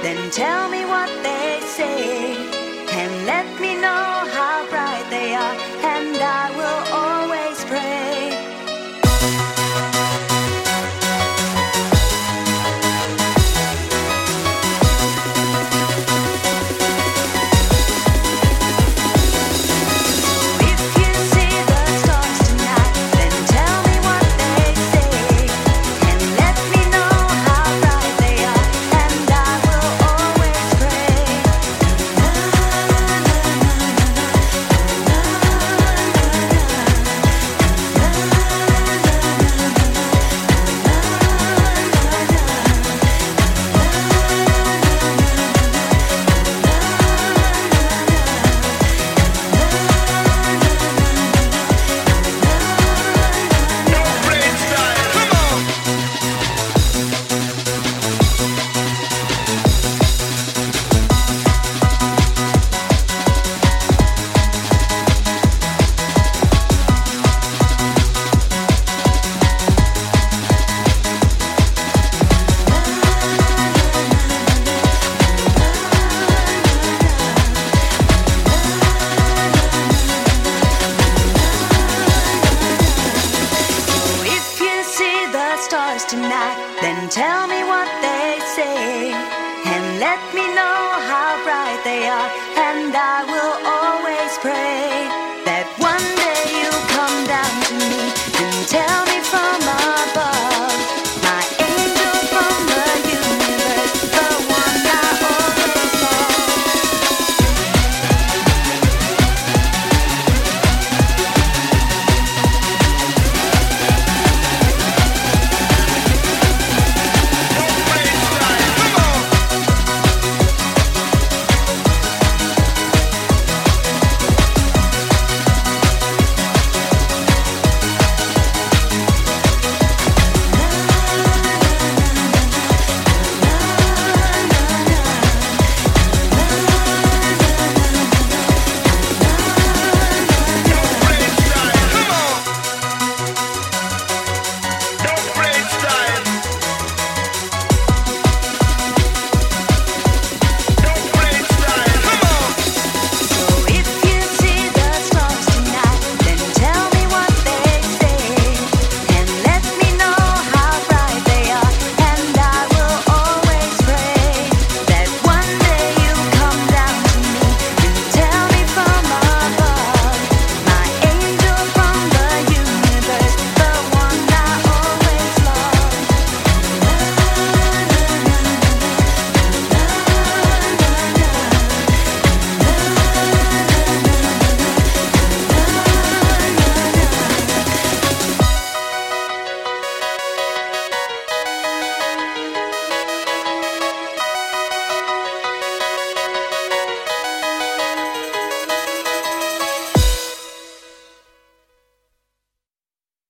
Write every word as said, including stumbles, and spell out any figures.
then tell me what they say, and let me know how bright they are, and I will always pray. Then tell me what they say, and let me know how bright they are, and I will always pray.